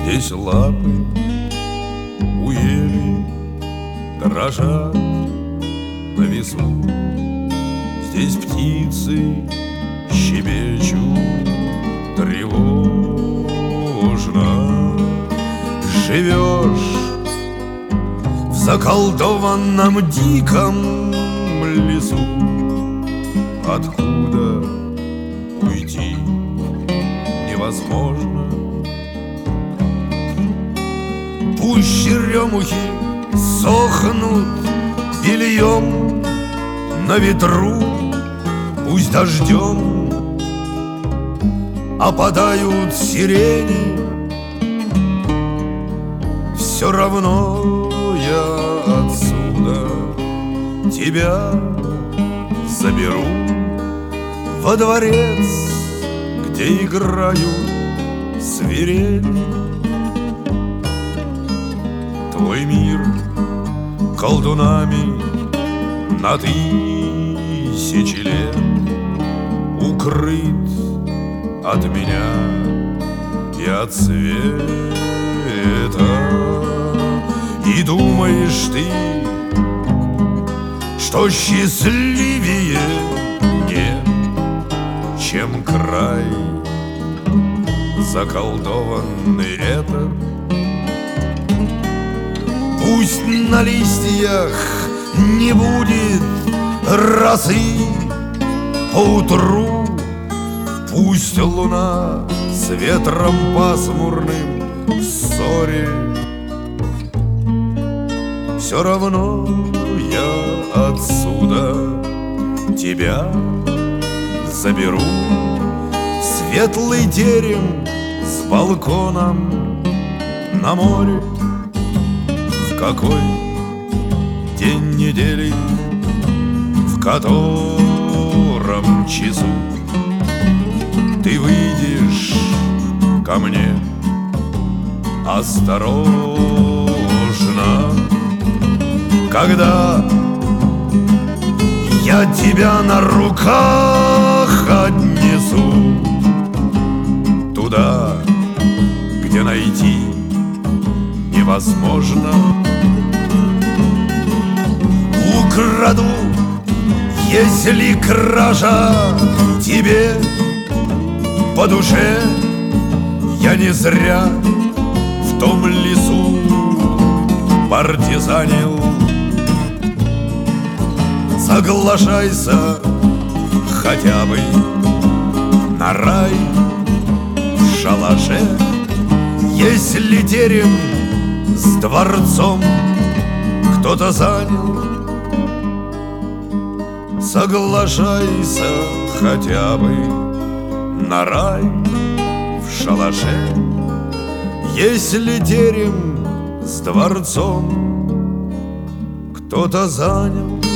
Здесь лапы у ели дрожат на весу. Здесь птицы щебечут тревожно. Живешь в заколдованном диком лесу, откуда уйти невозможно. Пусть черемухи сохнут бельем на ветру, пусть дождем опадают сирени, все равно я отсюда тебя заберу во дворец, где играют свирели. Твой мир колдунами на тысячи лет укрыт от меня и от света. И думаешь ты, что счастливее нет, чем край заколдованный этот? Пусть на листьях не будет росы поутру, пусть луна с ветром пасмурным в ссоре, все равно я отсюда тебя заберу в светлый терем с балконом на море. В какой день недели, в котором часу ты выйдешь ко мне осторожно, когда я тебя на руках отнесу туда, где найти невозможно. Украду, если кража тебе по душе. Я не зря в том лесу партизанил. Соглашайся хотя бы на рай в шалаше, если терем с дворцом кто-то занял. Соглашайся хотя бы на рай в шалаше, если терем с дворцом кто-то занял.